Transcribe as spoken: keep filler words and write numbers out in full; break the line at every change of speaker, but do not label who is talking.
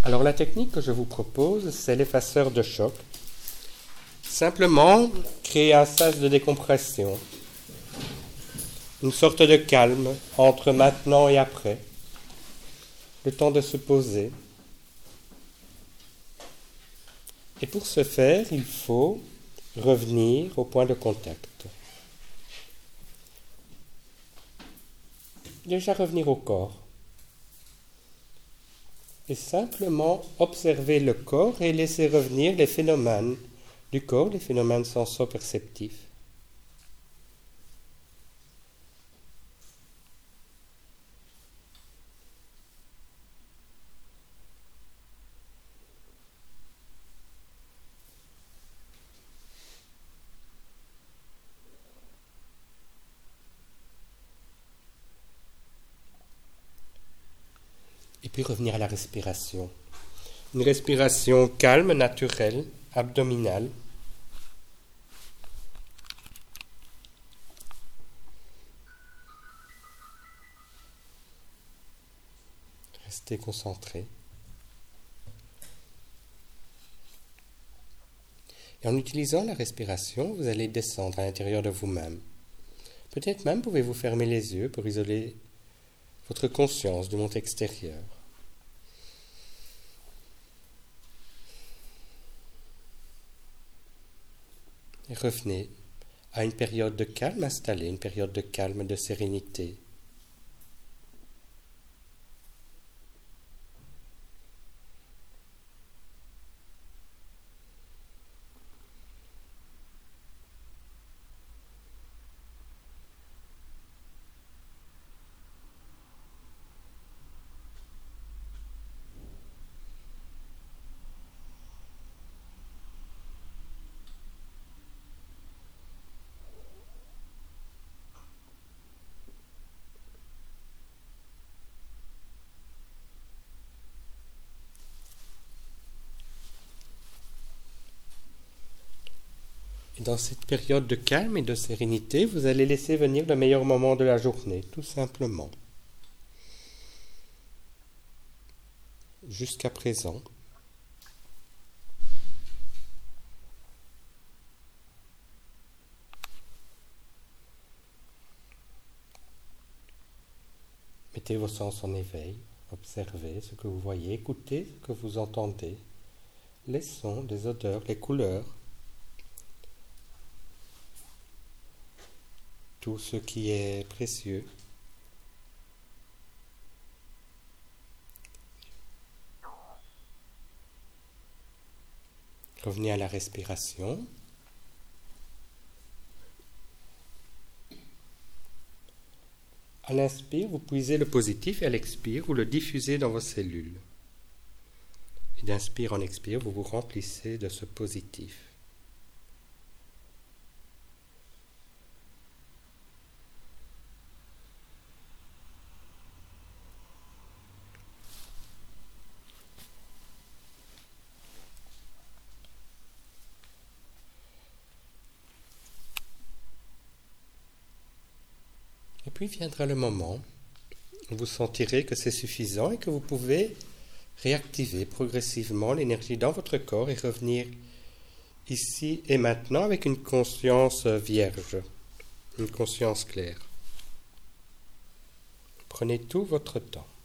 Alors la technique que je vous propose, c'est l'effaceur de choc. Simplement créer un sas de décompression, une sorte de calme entre maintenant et après, le temps de se poser. Et pour ce faire, il faut revenir au point de contact. Déjà revenir au corps. Et simplement observer le corps et laisser revenir les phénomènes du corps, les phénomènes senso-perceptifs. Et puis revenir à la respiration. Une respiration calme, naturelle, abdominale. Restez concentré. Et en utilisant la respiration, vous allez descendre à l'intérieur de vous-même. Peut-être même pouvez-vous fermer les yeux pour isoler votre conscience du monde extérieur. Et revenez à une période de calme installée, une période de calme, de sérénité. Et dans cette période de calme et de sérénité, vous allez laisser venir le meilleur moment de la journée, tout simplement. Jusqu'à présent. Mettez vos sens en éveil, observez ce que vous voyez, écoutez ce que vous entendez, les sons, les odeurs, les couleurs. Tout ce qui est précieux. Revenez à la respiration. À l'inspire, vous puisez le positif et à l'expire, vous le diffusez dans vos cellules. Et d'inspire en expire, vous vous remplissez de ce positif. Et puis viendra le moment où vous sentirez que c'est suffisant et que vous pouvez réactiver progressivement l'énergie dans votre corps et revenir ici et maintenant avec une conscience vierge, une conscience claire. Prenez tout votre temps.